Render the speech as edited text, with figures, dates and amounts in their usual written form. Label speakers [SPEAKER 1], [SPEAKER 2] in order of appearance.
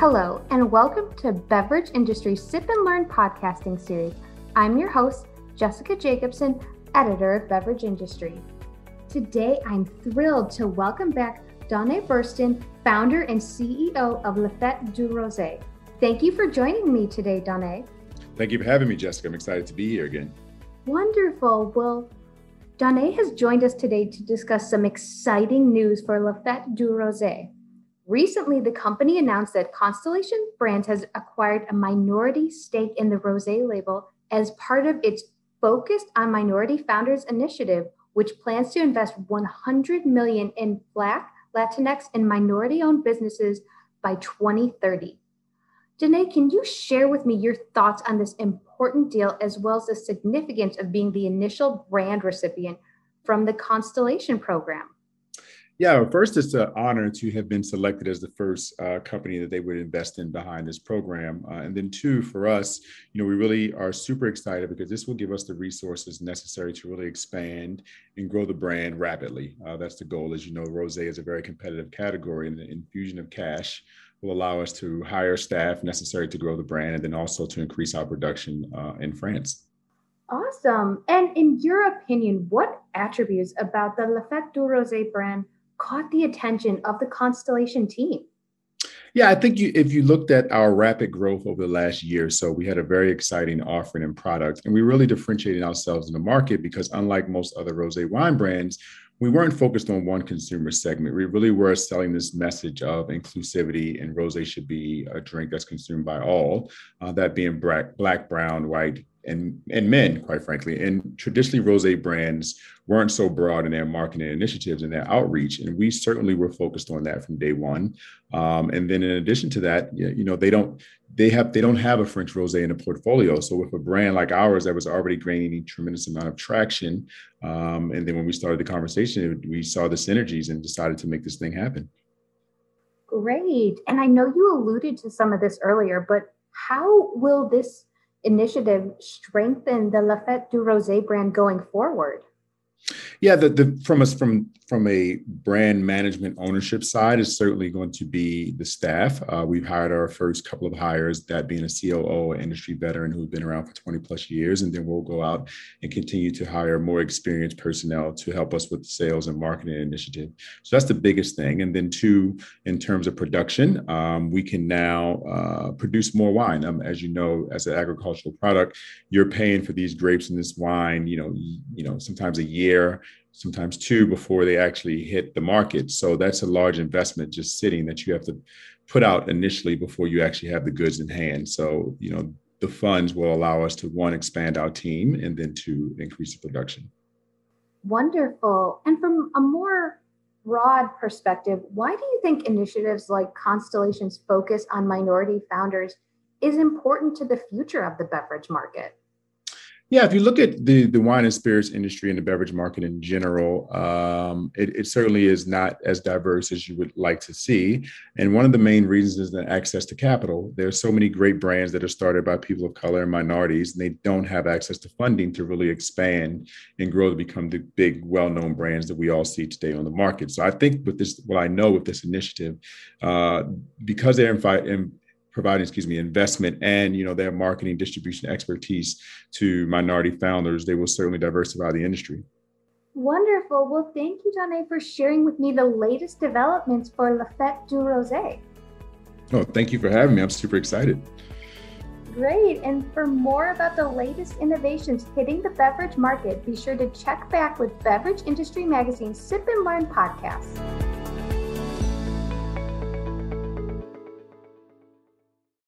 [SPEAKER 1] Hello, and welcome to Beverage Industry Sip and Learn podcasting series. I'm your host, Jessica Jacobson, editor of Beverage Industry. Today, I'm thrilled to welcome back Donné Burston, founder and CEO of La Fête du Rosé. Thank you for joining me today, Donné.
[SPEAKER 2] Thank you for having me, Jessica. I'm excited to be here again.
[SPEAKER 1] Wonderful. Well, Donné has joined us today to discuss some exciting news for La Fête du Rosé. Recently, the company announced that Constellation Brands has acquired a minority stake in the Rosé label as part of its Focused on Minority Founders initiative, which plans to invest $100 million in Black, Latinx, and minority-owned businesses by 2030. Donné, can you share with me your thoughts on this important deal, as well as the significance of being the initial brand recipient from the Constellation program?
[SPEAKER 2] Yeah, first, it's an honor to have been selected as the first company that they would invest in behind this program. And then two, for us, we really are super excited because this will give us the resources necessary to really expand and grow the brand rapidly. That's the goal. As you know, rosé is a very competitive category, and the infusion of cash will allow us to hire staff necessary to grow the brand and then also to increase our production in France.
[SPEAKER 1] Awesome. And in your opinion, what attributes about the La Fête du Rosé brand caught the attention of the Constellation team?
[SPEAKER 2] Yeah, I think if you looked at our rapid growth over the last year or so, we had a very exciting offering and product, and we really differentiated ourselves in the market because unlike most other rosé wine brands, we weren't focused on one consumer segment. We really were selling this message of inclusivity, and rosé should be a drink that's consumed by all, that being black, brown, white, and men, quite frankly. And traditionally, rosé brands weren't so broad in their marketing initiatives and their outreach, and we certainly were focused on that from day one. And then, in addition to that, they don't have a French rosé in the portfolio. So, with a brand like ours that was already gaining a tremendous amount of traction, and then when we started the conversation, we saw the synergies and decided to make this thing happen.
[SPEAKER 1] Great. And I know you alluded to some of this earlier, but how will this initiative strengthen the La Fête du Rosé brand going forward?
[SPEAKER 2] Yeah, from a brand management ownership side is certainly going to be the staff. We've hired our first couple of hires, that being a COO, an industry veteran who's been around for 20 plus years. And then we'll go out and continue to hire more experienced personnel to help us with the sales and marketing initiative. So that's the biggest thing. And then two, in terms of production, we can now produce more wine. As you know, as an agricultural product, you're paying for these grapes and this wine, sometimes a year, sometimes two before they actually hit the market. So that's a large investment just sitting that you have to put out initially before you actually have the goods in hand. So, the funds will allow us to, one, expand our team, and then two, increase the production.
[SPEAKER 1] Wonderful. And from a more broad perspective, why do you think initiatives like Constellation's focus on minority founders is important to the future of the beverage market?
[SPEAKER 2] Yeah, if you look at the wine and spirits industry and the beverage market in general, it certainly is not as diverse as you would like to see. And one of the main reasons is the access to capital. There are so many great brands that are started by people of color and minorities, and they don't have access to funding to really expand and grow to become the big, well-known brands that we all see today on the market. So I think with this, what I know with this initiative, because they're providing investment and their marketing distribution expertise to minority founders, they will certainly diversify the industry.
[SPEAKER 1] Wonderful. Well, thank you, Donné, for sharing with me the latest developments for La Fête du Rosé.
[SPEAKER 2] Oh, thank you for having me. I'm super excited.
[SPEAKER 1] Great. And for more about the latest innovations hitting the beverage market, be sure to check back with Beverage Industry Magazine's Sip and Learn podcast.